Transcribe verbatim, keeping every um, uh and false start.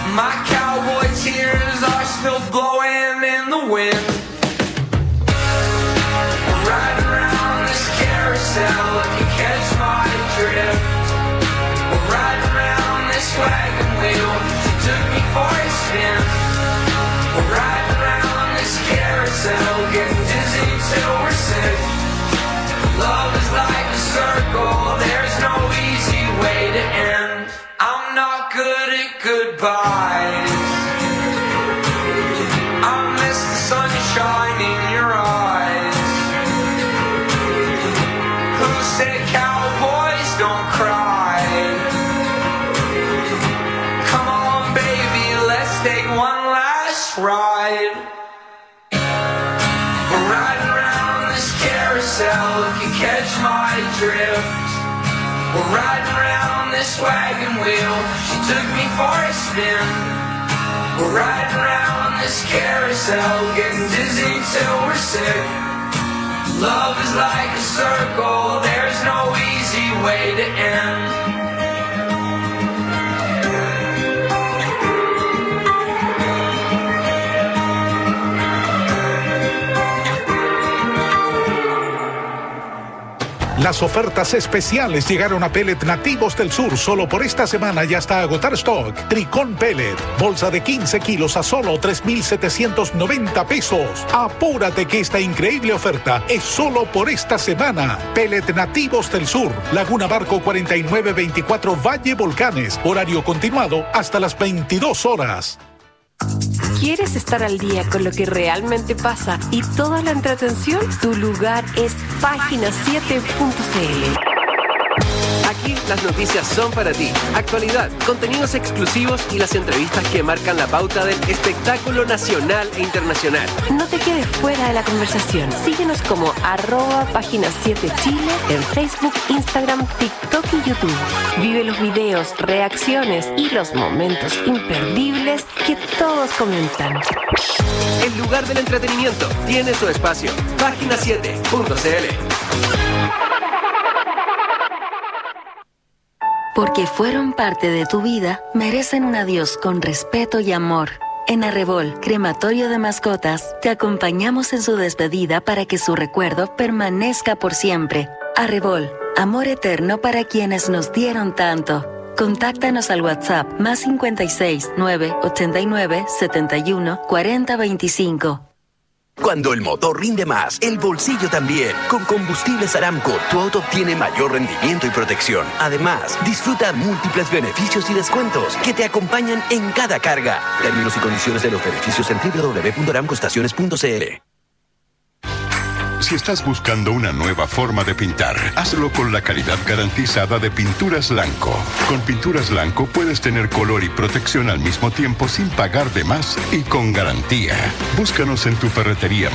My cowboy tears are still blowing in the wind. We're riding around this carousel, if you catch my drift. We're riding around this wagon wheel, she took me for a spin. We're riding around this carousel, getting dizzy till we're sick. Love is like a circle, there's no easy way to end. I'm not good at goodbyes. I miss the sunshine in your eyes. Who said cowboys don't cry? Come on baby, let's take one last ride. We're riding around this carousel, if you catch my drift. We're riding around this wagon wheel, she took me for a spin. We're riding around this carousel, getting dizzy till we're sick. Love is like a circle, there's no easy way to end. Las ofertas especiales llegaron a Pellet Nativos del Sur solo por esta semana y hasta agotar stock. Tricón Pellet, bolsa de quince kilos a solo tres mil setecientos noventa pesos. Apúrate que esta increíble oferta es solo por esta semana. Pellet Nativos del Sur, Laguna Barco cuarenta y nueve veinticuatro Valle Volcanes, horario continuado hasta las veintidós horas. ¿Quieres estar al día con lo que realmente pasa y toda la entretención? Tu lugar es página siete punto c l. Aquí las noticias son para ti. Actualidad, contenidos exclusivos y las entrevistas que marcan la pauta del espectáculo nacional e internacional. No te quedes fuera de la conversación. Síguenos como arroba página siete Chile en Facebook, Instagram, TikTok y YouTube. Vive los videos, reacciones y los momentos imperdibles que todos comentan. El lugar del entretenimiento tiene su espacio. página siete punto c l. Porque fueron parte de tu vida, merecen un adiós con respeto y amor. En Arrebol, Crematorio de Mascotas, te acompañamos en su despedida para que su recuerdo permanezca por siempre. Arrebol, amor eterno para quienes nos dieron tanto. Contáctanos al WhatsApp más cincuenta y seis, nueve, ochenta y nueve, setenta y uno, cuarenta, veinticinco. Cuando el motor rinde más, el bolsillo también. Con Combustibles Aramco, tu auto obtiene mayor rendimiento y protección. Además, disfruta múltiples beneficios y descuentos que te acompañan en cada carga. Términos y condiciones de los beneficios en doble u doble u doble u punto aramco estaciones punto c l. Si estás buscando una nueva forma de pintar, hazlo con la calidad garantizada de Pinturas Blanco. Con Pinturas Blanco puedes tener color y protección al mismo tiempo sin pagar de más y con garantía. Búscanos en tu ferretería